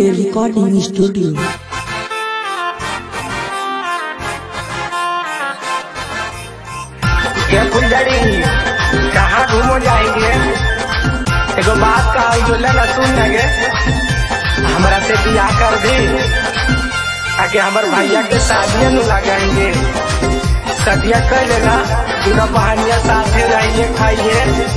Recording studio. क्या फुलझड़ी कहाँ घूमो जाएंगे? एगो बात कहा जो लेना सुन लगे, हमारा से बियाह कर दे आगे हमारे भैया के शादियां न लगाएंगे। शादियां कर लेना, पूरा बहनिया साथे रहिए खाइए।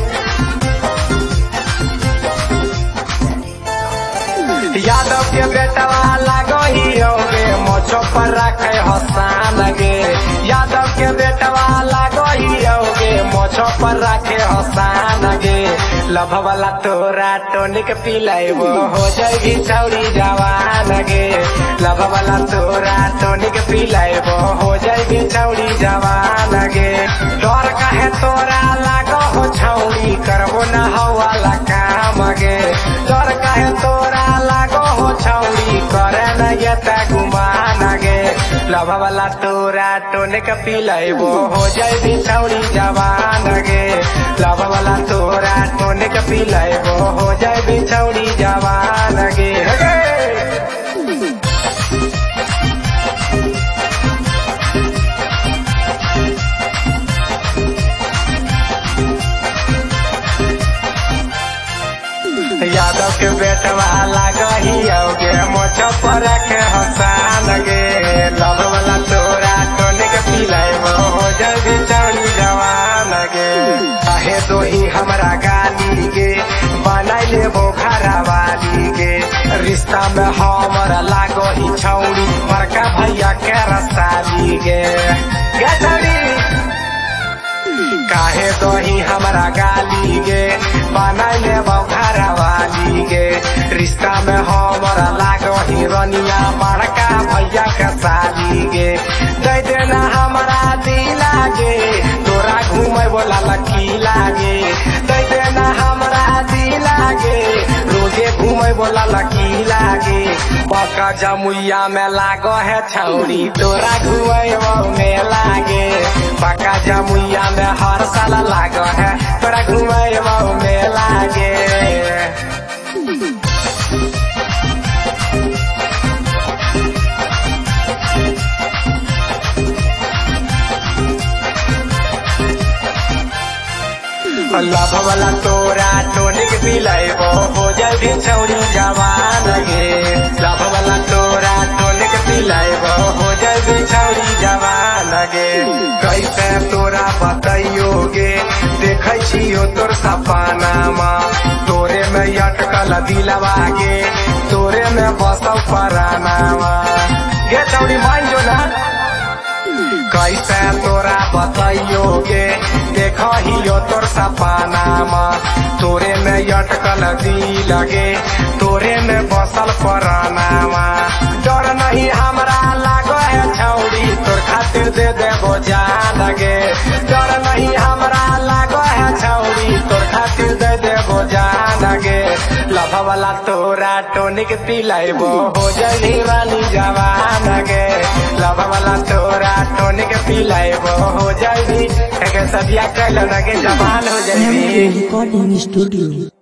यादव के बेटवा लागो ही होगे, मोछो पर रखे हसान गे। यादव के बेटवा लागो ही होगे, मोछो पर रखे हसान गे। लभ वाला तोरा टोनिक पिलाइबो, हो जाएगी छौरी जवान गे। लभ वाला तोरा टोनिक पिलाइबो, हो जाएगी छौरी जवान गे। डर काहे तोरा लागो हो छौरी, करबो न हवाला काम गे। डर काहे तोरा लागो हो छौरी, करे न यता गुमान गे। लभ वाला तोरा टोनिक पिलाइबो, हो जाएगी छौरी जवान गे। लभ वाला तोरा टोनिक पिलाइबो, हो जाएगी छौरी जवान गे। यादव के बेटवा लागही होगे, मोछो पर रखे हसान गे। लभ वाला तोरा टोनिक पिलाइबो, हो जाएगी छौरी जवान गे। काहे दोही हमरा गाली गे, बनाई लेबो घरा वाली गे। रिश्ता में हमरा लागो ही छौरी, बड़का भैया के रसाली गे। काहे दोही हमरा गाली गे, बनाई लेबो घरा वाली गे। रिश्ता में हमरा लागो ही रनिया, बड़का भैया के साली गे। दे देना हमरा दिला गे, तोरा घूमे बोला लकीला गे। दे देना हमरा दिला गे, रोजे घूमे बोला लकीला गे। बका जमुइया में लागो है छौरी, तोरा घूमे मेला गे। बका जमुइया में हर साल लागो है, तोरा घूमे मेला गे। लभ वाला तोरा टोनिक पिलाइबो, हो जाएगी छौरी जवान गे। लभ वाला तोरा टोनिक पिलाइबो, हो जाएगी छौरी जवान गे। कैसे तोरा बताइयो गे, देखै छियो तोर सपनामा। तोरे में अटकल दिलवा गे, तोरे में बसौ परानामा गे। छौरी मान जो ना, कैसे तोरा बताइयो गे, देखहियो तोर सपनामा। तोरे में अटकल दिल गे, तोरे में बसल परानामा। डर नहीं हमरा लागो है छौरी, तोर खातिर दे देबो जान गे। डर नहीं हमरा लागो है छौरी, तोर खातिर दे देबो जान गे। लभ वाला तोरा टोनिक पिलाइबो, हो जाएगी रानी जवान गे। लभ वाला तोरा टोनिक पिलाइबो, हो जाएगी सदिया कल लगे जवान हो जाएगी। Recording studio.